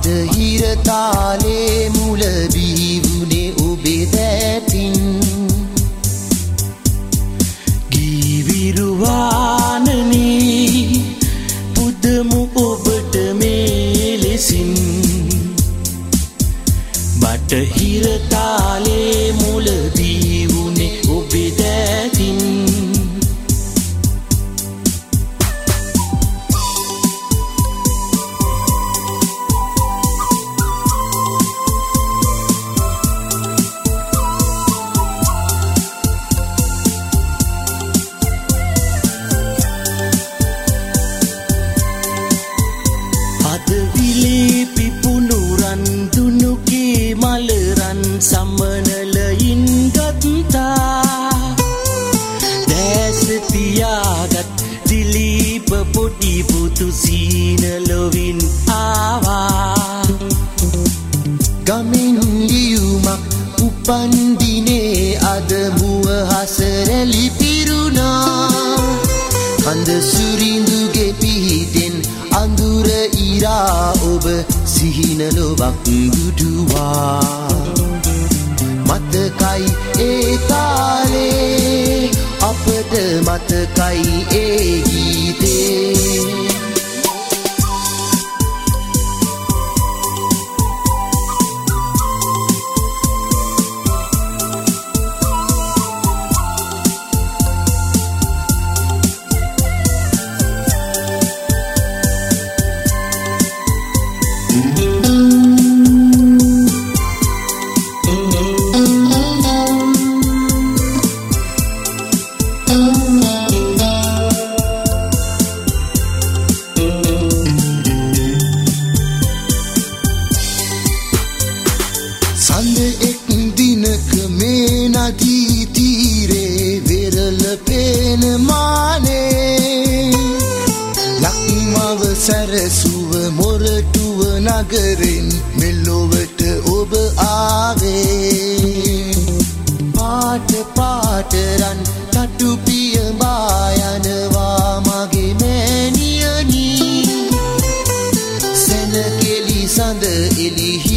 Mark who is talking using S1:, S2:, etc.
S1: බටහිර තාලේ මුල බිහිවුනේ ඔබේ දැතින් ගීවිරුවානනේ පුදමු ඔබට මේ ලෙසින් බටහිර තාලේ මුල බිහිවුනේ ඔබේ දැතින් සමනලයින් ගත්තා දැස තියාගත් දිලීප පොඩි පුතු සීනලොවින් ආවා ගමින් ලියුමක් උපන්දිනේ අද මුව හසරැලි පිරුණා කඳ සුරිඳුගේ පිහිටෙන් අඳුර ඉරා ඔබ සිහිනලොවක් දුටුවා මතකයි ඒ තාලේ අපට මතකයි ඒ ගීතේ සඳ එක් දිනක මේ නදී තීරේ වෙරළ පේන මානේ ලක්මව සැරසුව මොරටුව නගරෙන් මෙලොවට ඔබ ආවේ පාට පාට රන් තටු පියඹා යනවා මගේ මෑණියනි සැනකෙලි සඳ එලි